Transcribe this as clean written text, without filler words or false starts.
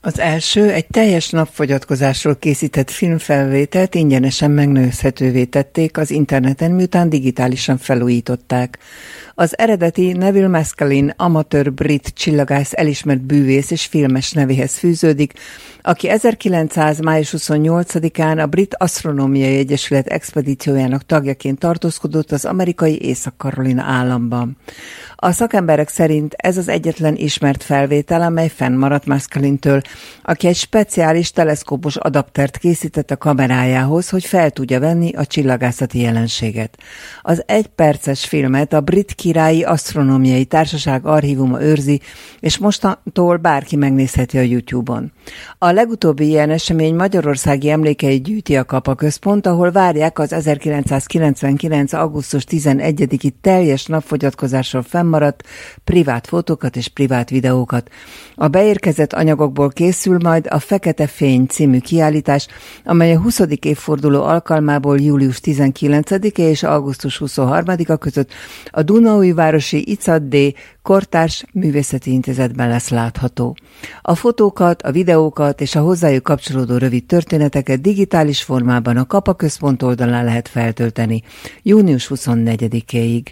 Az első egy teljes napfogyatkozásról készített filmfelvételt ingyenesen megnézhetővé tették az interneten, miután digitálisan felújították. Az eredeti Neville Maskelyne amatőr brit csillagász elismert bűvész és filmes nevéhez fűződik, aki 1900. május 28-án a Brit Asztronómiai Egyesület expedíciójának tagjaként tartózkodott az amerikai Észak-Carolina államban. A szakemberek szerint ez az egyetlen ismert felvétel, amely fennmaradt Maskelyne-től, aki egy speciális teleszkópos adaptert készített a kamerájához, hogy fel tudja venni a csillagászati jelenséget. Az 1 perces filmet a Brit Királyi Asztronómiai Társaság archívuma őrzi, és mostantól bárki megnézheti a YouTube-on. A legutóbbi ilyen esemény magyarországi emlékeit gyűjti a Kapa Központ, ahol várják az 1999. augusztus 11-i teljes napfogyatkozásról fennmaradt privát fotókat és privát videókat. A beérkezett anyagokból készül majd a Fekete Fény című kiállítás, amely a 20. évforduló alkalmából július 19-e és augusztus 23-a között a Dunaújvárosi Izzat D. Kortárs Művészeti Intézetben lesz látható. A fotókat, a videókat és a hozzájuk kapcsolódó rövid történeteket digitális formában a Kapa Központ oldalán lehet feltölteni június 24-éig.